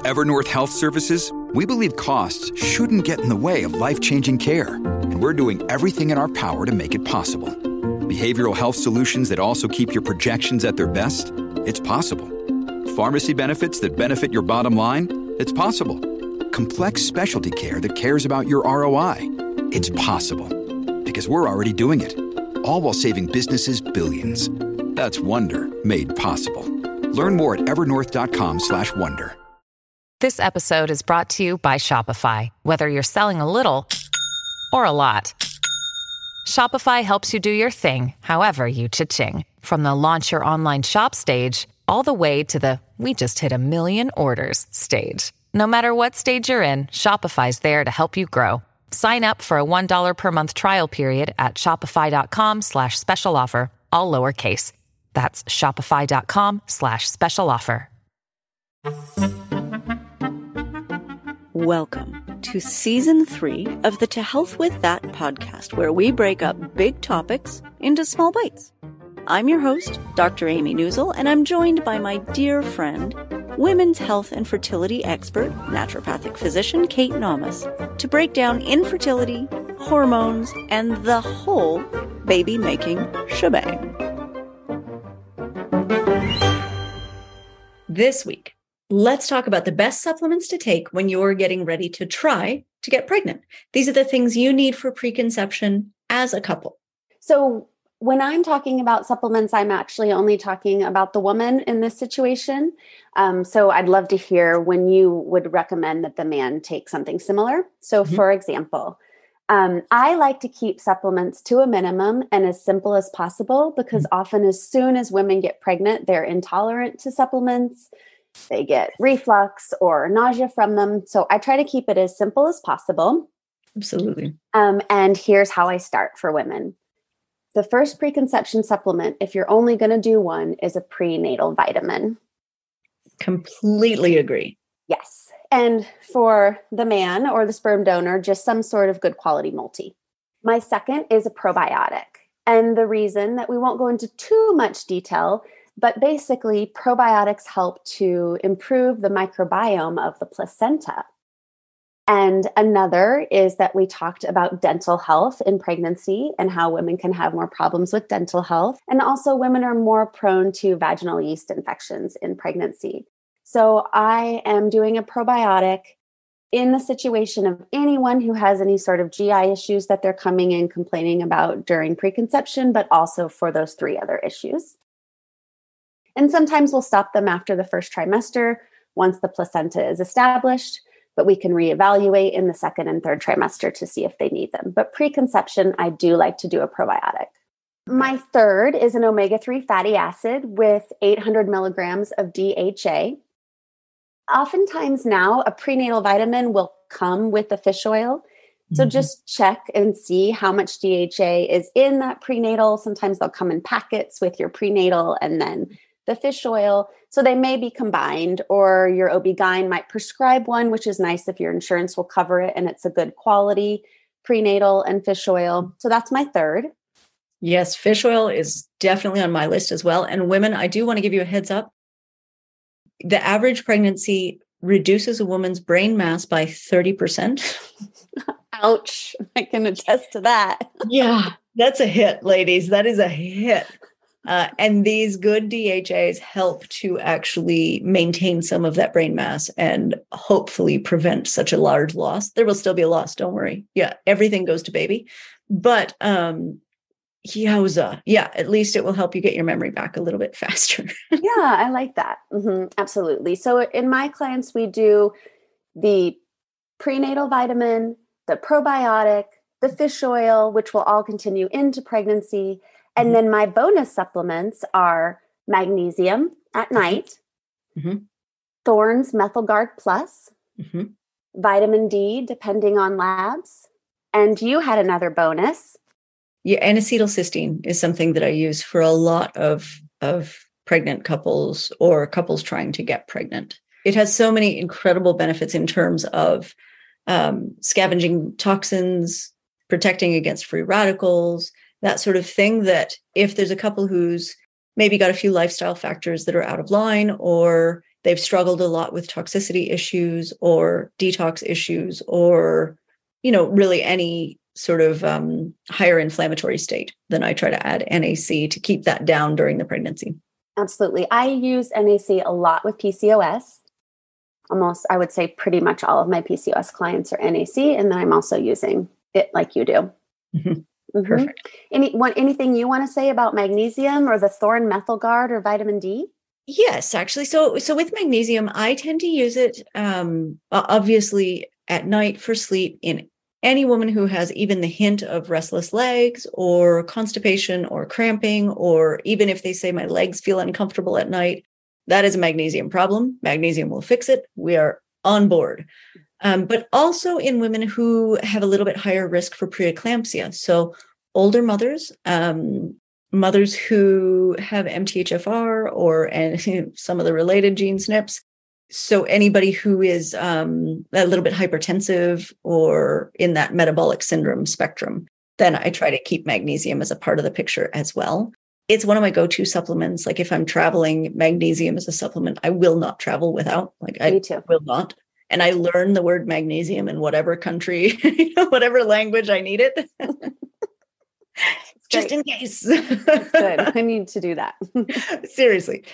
At Evernorth Health Services, we believe costs shouldn't get in the way of life-changing care, and we're doing everything in our power to make it possible. Behavioral health solutions that also keep your projections at their best? It's possible. Pharmacy benefits that benefit your bottom line? It's possible. Complex specialty care that cares about your ROI? It's possible. Because we're already doing it. All while saving businesses billions. That's Wonder made possible. Learn more at evernorth.com/wonder. This episode is brought to you by Shopify. Whether you're selling a little or a lot, Shopify helps you do your thing, however you cha-ching. From the launch your online shop stage, all the way to the we just hit 1 million orders stage. No matter what stage you're in, Shopify's there to help you grow. Sign up for a $1 per month trial period at shopify.com/special offer, all lowercase. That's shopify.com/special offer. Welcome to Season 3 of the To Health With That podcast, where we break up big topics into small bites. I'm your host, Dr. Amy Newsel, and I'm joined by my dear friend, women's health and fertility expert, naturopathic physician Kate Nomas, to break down infertility, hormones, and the whole baby-making shebang. This week, let's talk about the best supplements to take when you're getting ready to try to get pregnant. These are the things you need for preconception as a couple. So when I'm talking about supplements, I'm actually only talking about the woman in this situation. So I'd love to hear when you would recommend that the man take something similar. So for example, I like to keep supplements to a minimum and as simple as possible, because often as soon as women get pregnant, they're intolerant to supplements. They get reflux or nausea from them. So I try to keep it as simple as possible. Absolutely. And here's how I start for women. The first preconception supplement, if you're only going to do one, is a prenatal vitamin. Completely agree. Yes. And for the man or the sperm donor, just some sort of good quality multi. My second is a probiotic. And the reason that we won't go into too much detail, but basically probiotics help to improve the microbiome of the placenta. And another is that we talked about dental health in pregnancy and how women can have more problems with dental health. And also women are more prone to vaginal yeast infections in pregnancy. So I am doing a probiotic in the situation of anyone who has any sort of GI issues that they're coming in complaining about during preconception, but also for those 3 other issues. And sometimes we'll stop them after the first trimester once the placenta is established, but we can reevaluate in the second and third trimester to see if they need them. But preconception, I do like to do a probiotic. My third is an omega-3 fatty acid with 800 milligrams of DHA. Oftentimes now, a prenatal vitamin will come with the fish oil. So just check and see how much DHA is in that prenatal. Sometimes they'll come in packets with your prenatal and then the fish oil. So they may be combined, or your OB-GYN might prescribe one, which is nice if your insurance will cover it and it's a good quality prenatal and fish oil. So that's my third. Yes, fish oil is definitely on my list as well. And women, I do want to give you a heads up. The average pregnancy reduces a woman's brain mass by 30%. Ouch. I can attest to that. Yeah, that's a hit, ladies. That is a hit. And these good DHAs help to actually maintain some of that brain mass and hopefully prevent such a large loss. There will still be a loss. Don't worry. Yeah. Everything goes to baby, but, yowza. Yeah. At least it will help you get your memory back a little bit faster. Yeah. I like that. Absolutely. So in my clients, we do the prenatal vitamin, the probiotic, the fish oil, which will all continue into pregnancy. And then my bonus supplements are magnesium at night, Thorne's Methyl-Guard Plus, vitamin D, depending on labs. And you had another bonus. Yeah, N-acetylcysteine is something that I use for a lot of pregnant couples or couples trying to get pregnant. It has so many incredible benefits in terms of scavenging toxins, protecting against free radicals, that sort of thing, that if there's a couple who's maybe got a few lifestyle factors that are out of line, or they've struggled a lot with toxicity issues or detox issues, or, really any sort of higher inflammatory state, then I try to add NAC to keep that down during the pregnancy. Absolutely. I use NAC a lot with PCOS. Almost, I would say pretty much all of my PCOS clients are NAC, and then I'm also using it like you do. Mm-hmm. Perfect. Anything you want to say about magnesium or the Thorne Methyl Guard or vitamin D? Yes, actually. So with magnesium, I tend to use it obviously at night for sleep in any woman who has even the hint of restless legs or constipation or cramping, or even if they say my legs feel uncomfortable at night, that is a magnesium problem. Magnesium will fix it. We are on board. But also in women who have a little bit higher risk for preeclampsia. So older mothers, mothers who have MTHFR or some of the related gene SNPs. So anybody who is a little bit hypertensive or in that metabolic syndrome spectrum, then I try to keep magnesium as a part of the picture as well. It's one of my go-to supplements. Like if I'm traveling, magnesium is a supplement I will not travel without. Me too. Will not. And I learn the word magnesium in whatever country, whatever language I need it. Just in case. That's good. I need to do that. Seriously.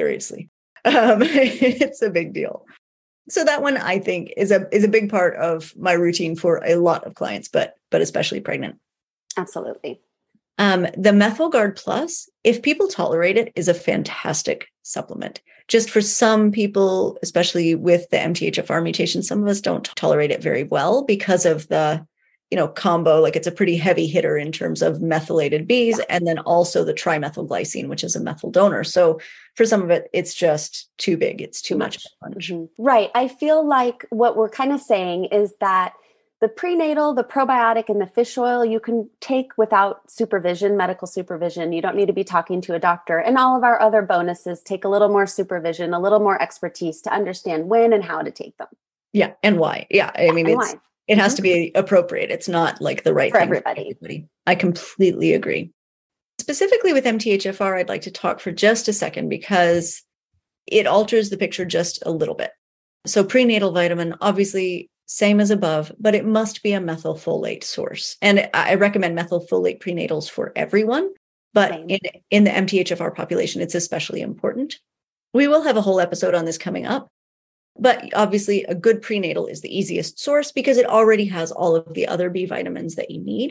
It's a big deal. So that one I think is a big part of my routine for a lot of clients, but especially pregnant. Absolutely. The Methyl Guard Plus, if people tolerate it, is a fantastic supplement. Just for some people, especially with the MTHFR mutation, some of us don't tolerate it very well because of the combo, like it's a pretty heavy hitter in terms of methylated Bs, and then also the trimethylglycine, which is a methyl donor. So for some of it, it's just too big. It's too much. Mm-hmm. Right. I feel like what we're kind of saying is that the prenatal, the probiotic, and the fish oil, you can take without supervision, medical supervision. You don't need to be talking to a doctor. And all of our other bonuses take a little more supervision, a little more expertise to understand when and how to take them. Yeah. And why. Yeah. I mean, it has to be appropriate. It's not like the right for thing everybody. For everybody. I completely agree. Specifically with MTHFR, I'd like to talk for just a second because it alters the picture just a little bit. So prenatal vitamin, obviously same as above, but it must be a methylfolate source. And I recommend methylfolate prenatals for everyone, but in the MTHFR population, it's especially important. We will have a whole episode on this coming up. But obviously, a good prenatal is the easiest source because it already has all of the other B vitamins that you need.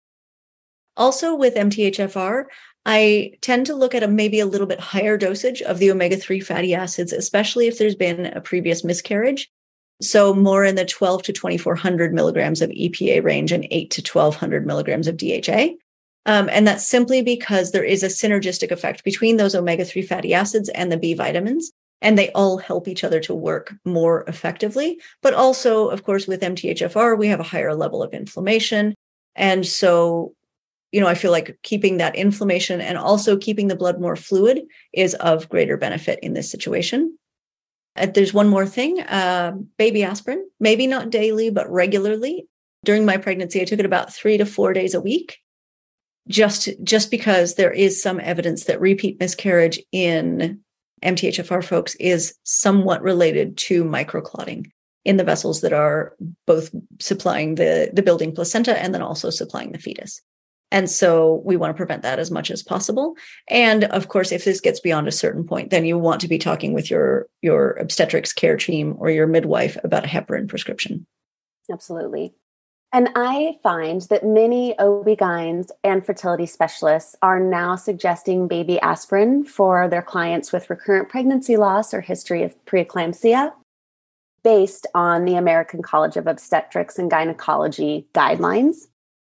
Also, with MTHFR, I tend to look at maybe a little bit higher dosage of the omega-3 fatty acids, especially if there's been a previous miscarriage. So more in the 12 to 2,400 milligrams of EPA range and 8 to 1,200 milligrams of DHA. And that's simply because there is a synergistic effect between those omega-3 fatty acids and the B vitamins. And they all help each other to work more effectively. But also, of course, with MTHFR, we have a higher level of inflammation. And so, I feel like keeping that inflammation and also keeping the blood more fluid is of greater benefit in this situation. There's one more thing, baby aspirin, maybe not daily, but regularly. During my pregnancy, I took it about 3 to 4 days a week, just because there is some evidence that repeat miscarriage in MTHFR folks is somewhat related to microclotting in the vessels that are both supplying the building placenta and then also supplying the fetus. And so we want to prevent that as much as possible. And of course, if this gets beyond a certain point, then you want to be talking with your obstetrics care team or your midwife about a heparin prescription. Absolutely. And I find that many OB-GYNs and fertility specialists are now suggesting baby aspirin for their clients with recurrent pregnancy loss or history of preeclampsia based on the American College of Obstetrics and Gynecology guidelines.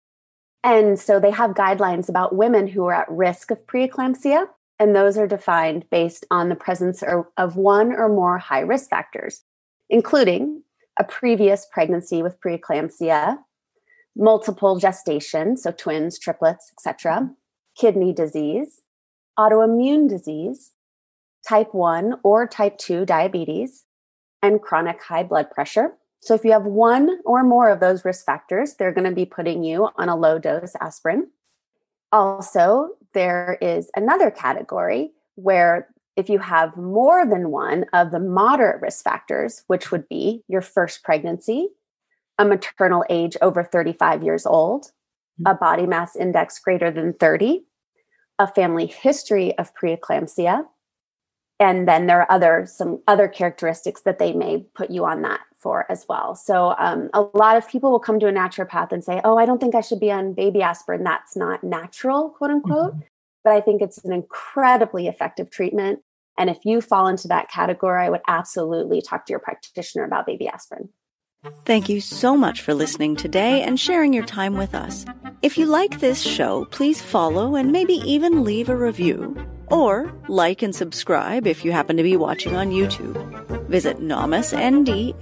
And so they have guidelines about women who are at risk of preeclampsia, and those are defined based on the presence of one or more high risk factors, including a previous pregnancy with preeclampsia, multiple gestation, so twins, triplets, etc., kidney disease, autoimmune disease, type 1 or type 2 diabetes, and chronic high blood pressure. So if you have one or more of those risk factors, they're going to be putting you on a low dose aspirin. Also, there is another category where If you have more than one of the moderate risk factors, which would be your first pregnancy, a maternal age over 35 years old, a body mass index greater than 30, a family history of preeclampsia, and then there are some other characteristics that they may put you on that for as well. So a lot of people will come to a naturopath and say, oh, I don't think I should be on baby aspirin. That's not natural, quote unquote. But I think it's an incredibly effective treatment. And if you fall into that category, I would absolutely talk to your practitioner about baby aspirin. Thank you so much for listening today and sharing your time with us. If you like this show, please follow and maybe even leave a review. Or like and subscribe if you happen to be watching on YouTube. Visit NAUMESND,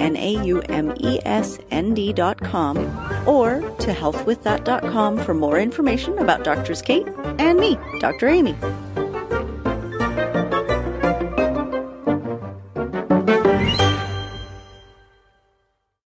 NAUMESND.com or to healthwiththat.com for more information about Drs. Kate and me, Dr. Amy.